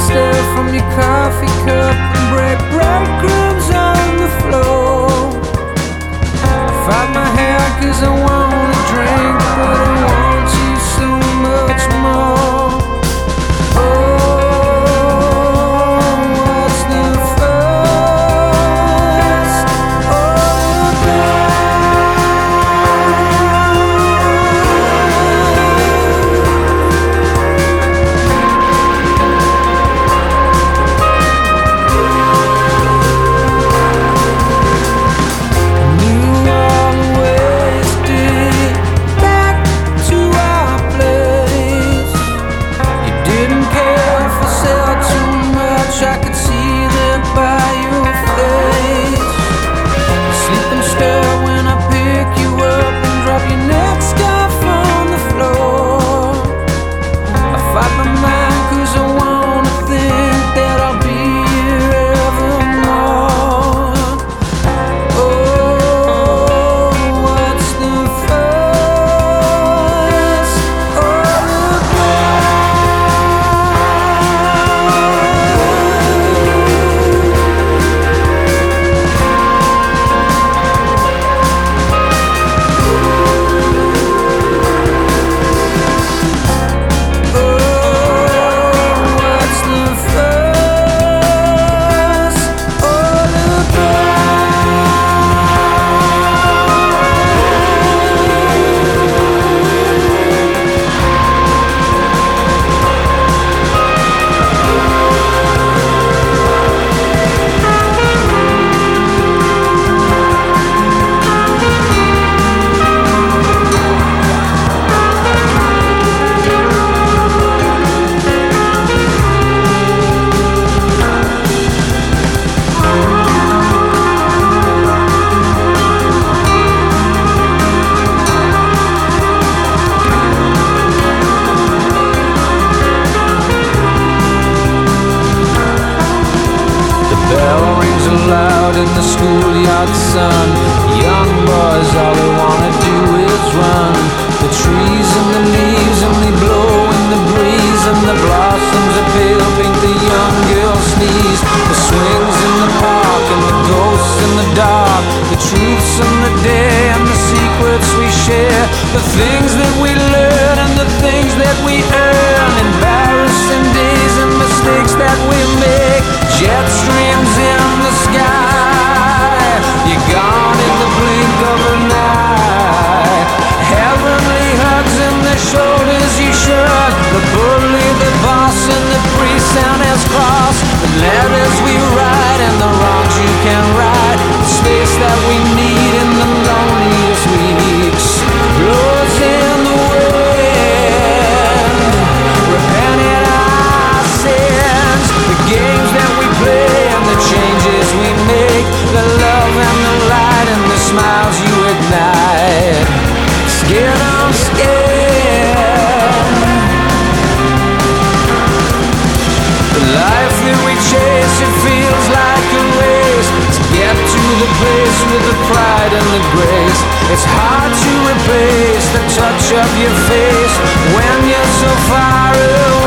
stir from your coffee cup and breadcrumbs on the floor. Fight my hair 'cause I wanna drink, but I want you so much more. Oh, what's the fuss all about? Loud in the schoolyard sun, young boys, all they wanna do is run. The trees and the leaves only blow in the breeze, and the blossoms are pale pink, the young girls sneeze. The swings in the park and the ghosts in the dark, the truths and the day and the secrets we share, the things that we learn and the things that we earn, embarrassing days and mistakes that we make, jet streams in the sky, you're gone in the blink of an eye. Heavenly hugs and the shoulders you shrug, the bully, the boss and the priest and his cross, the letters we write and the wrongs you can right, the space that we need in the loneliest weeks blows in the wind, repenting our sins, the games that we play and the changes we make, the love and the light and the smiles you ignite, skin on skin. The life that we chase, it feels like a race to get to the place with the pride and the grace. It's hard to replace the touch of your face when you're so far away.